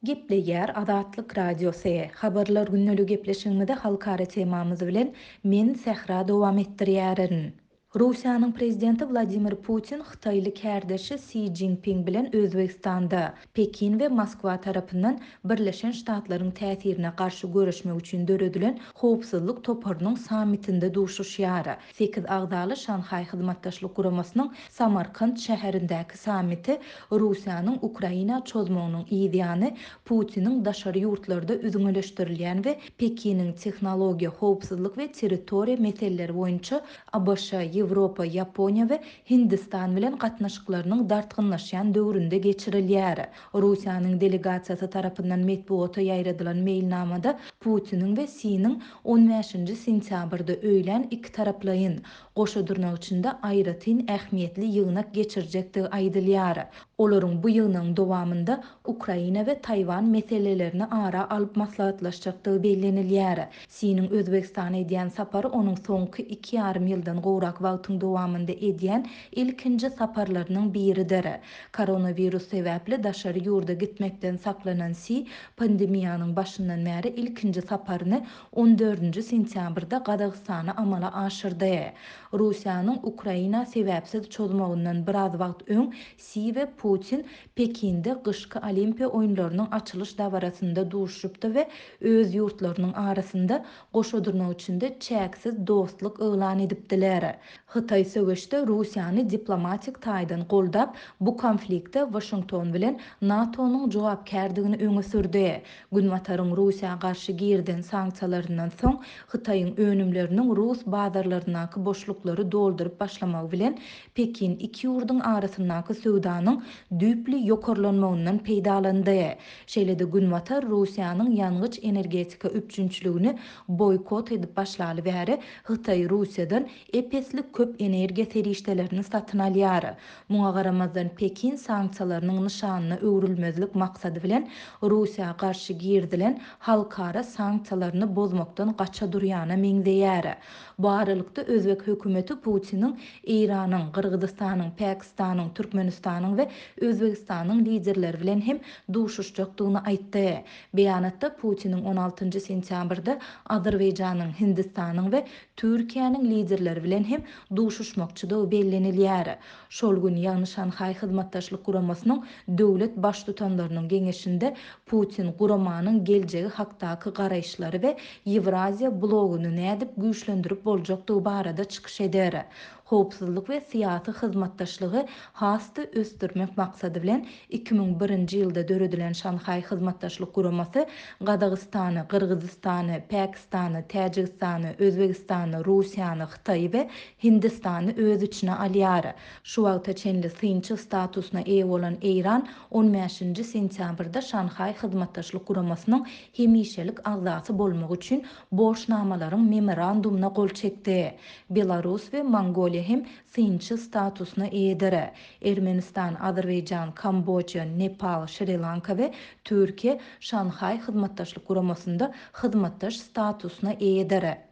Gepleýär Azatlyk Radiosu. Habarlar günnäli gepleşigimizde halkara temamyzy bilen men Sähra dowam etdirýärin. Russiýanyň prezidenti Vladimir Putin Hytaýly kärdeşi Xi Jinping bilen Özbegistanda, Pekin we Moskwa tarapyndan Birleşen Ştatlaryň täsirine garşy görüşmek üçin döredilen howpsuzlyk toparynyň sammitinde duşuşýar. 8 agdaly Şanhay Hyzmatdaşlyk Guramasynyň Samarkand şäherindäki sammiti Russiýanyň Ukraina çözmeginiň ideýany Putiniň daşary ýurtlarda üzüňeleşdirilýän we Pekiniň tehnologiýa, howpsuzlyk we territoriýa meseleleri boýunça ABŞ, Ýewropa, Ýaponiýa we Hindistan bilen gatnaşyklarynyň dartgynlaşýan döwründe geçirilýär. Russiýanyň delegasiýasy tarapyndan medpuata ýaýradylan mailnamada Putiniň we Xi'niň 15-nji sentýabrda öýlen iki taraplayyn goşa durnak içinde aýratyn ähmiýetli ýygnak geçirjekdigi aýdylýar. Olaryň bu ýygnaň dowamında Ukraina we Taywan meselelerini ara alyp maslahatlaşjakdygy bellenilýär. Xi'niň Özbegistana edýän sapary onuň soňky 2,5 ýyldan gowrak wagtyň dowamında edýän ilkinji saparlarynyň biridir. Koronavirus sebäpli daşary ýurda gitmekden saklanan Xi pandemiýanyň başyndan bäri ilkinji saparyny 14-nji sentýabrda Gadagystana amala aşyrdy. Russiýanyň Ukraina sebäpsiz çözmegininden biraz wagt öň Xi we Putin Pekinde gyşky Olimpiýa oýunlarynyň açylış dawarasynda duşupdy we öz ýurtlarynyň arasynda goşa durmak üçin çäksiz dostluk elan edipdiler. Hytaý söwüşde Russiýany diplomatik taýdan goldap, bu konfliktde Washington bilen NATO-nyň jogapkärdigini öňe sürdi. Günwataryň Russiýa garşy girden sanksiýalaryndan soň Hytaýyň önümleriniň Rus bazarlaryndaky boşluklary doldurup başlamak bilen Pekin iki ýurduň arasyndaky söwdanyň düýpli ýokarlanmagyndan peýdalandy. Şeýle-de Günwatar Russiýanyň ýangyç energetika üçünçüligini boykot edip başlaly bäri Hytaý Russiýadan epeslik köp energiýa serişdelerini satyn alýar. Muňa garamazdan Pekin sanksiýalarynyň nişanyna öwrülmezlik maksady bilen Russiýa garşy girdilen halkara sanksiýalaryny bozmakdan gaça durýana meňzeýär. Bu aralykda Özbek hökümeti Putiniň Iranyň, Kırgızstanyň, Pakistanyň, Türkmenistanyň we Özbegistanyň liderleri bilen hem duşuşjakdygyny aýtdy. Beýanatda Putiniň 16-njy sentýabrda Azerbaýjanyň, Hindistanyň we Türkiýanyň liderleri bilen hem duşuşmakçydygy bellenilýär. Şol gün ýagny Şanhay Hyzmatdaşlyk Guramasynyň döwlet baş tutanlarynyň geňeşinde Putin guramanyň geljegi hakdaky garaýşlary we Ewraziýa bloguny nädip güýçlendirip boljakdygy barada çykyş eder. Howpsuzlyk we syýasy hyzmatdaşlygy hasty östürmek maksady bilen 2001-nji ýylda döredilen Şanhay Hyzmatdaşlyk Guramasy Gadagystany, Kyrgyzstany, Pakistany, Täjikistany, Özbegistany, Russiýany, Hytaý we Hindistany öz içine alýar. Şu wagta çenli synçy statusyna eýe bolan Eýran 15-nji sentýabrda Şanhay Hyzmatdaşlyk Guramasynyň hemişelik agzasy bolmak üçin boşnamalaryň memorandumuna gol çekdi. Belarus we Mongoliýa hem synçy statusyna eýedir. Ermenistan, Azerbaýjan, Kambodja, Nepal, Şri Lanka we Türkiýe Şanhay Hyzmatdaşlyk Guramasynda hyzmatdaş statusyna eýedir.